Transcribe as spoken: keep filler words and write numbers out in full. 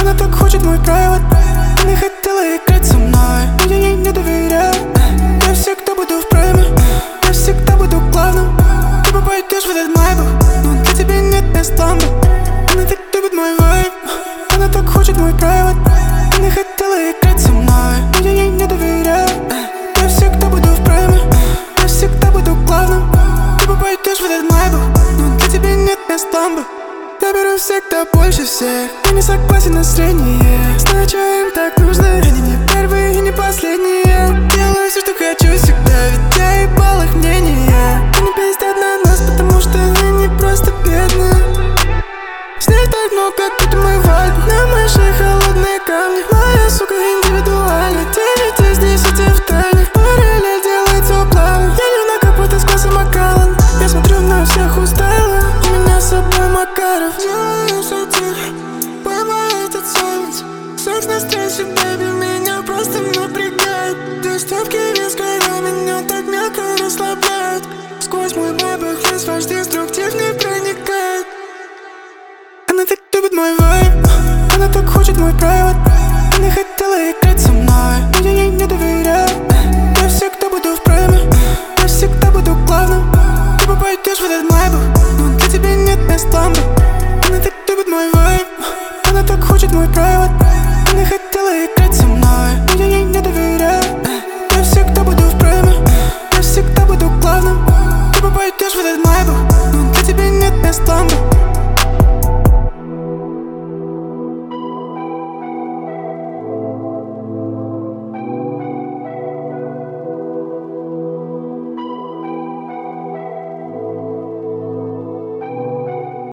Она так хочет мой приват. Она хотела играть со мной, но я ей не доверяю. Я всегда буду в прайме, я всегда буду главным. Ты попадешь в этот майбах, но для тебя нет мест ламбы. Она так любит мой вайб, она так хочет мой приват. Она хотела играть со мной, но я ей не доверяю. Я всегда буду в прайме, я всегда буду главным. Ты попадешь в этот майбах, но для тебя нет мест ламбы. Я беру всегда больше всех, я не согласен на среднее. Знаю, что им так нужно, они не первые и не последние. Делаю все, что хочу всегда, ведь я ебал их мнение. Они пиздят на нас, потому что они просто бедные. С ней так много, тут мой вайб. На моей шее холодные камни. Моя сука индивидуальна, девять из десяти в тайне. Параллель делает все плавно. Я лью на капоты с класса Макалан. Я смотрю на всех устала, у меня с собой Макаров. Делаю все тихо, поймаю этот солнце. Секс на стрессе, бэйби, меня просто напрягает. Доставки вес, когда меня так мягко расслабляют. Сквозь мой майбах весь ваш деструктив не проникает. Она так любит мой вайб, она так хочет мой приват. Она хотела играть со мной, но я ей не доверяю. Я всегда буду в прайме, я всегда буду главным. Ты попадешь в этот майбах.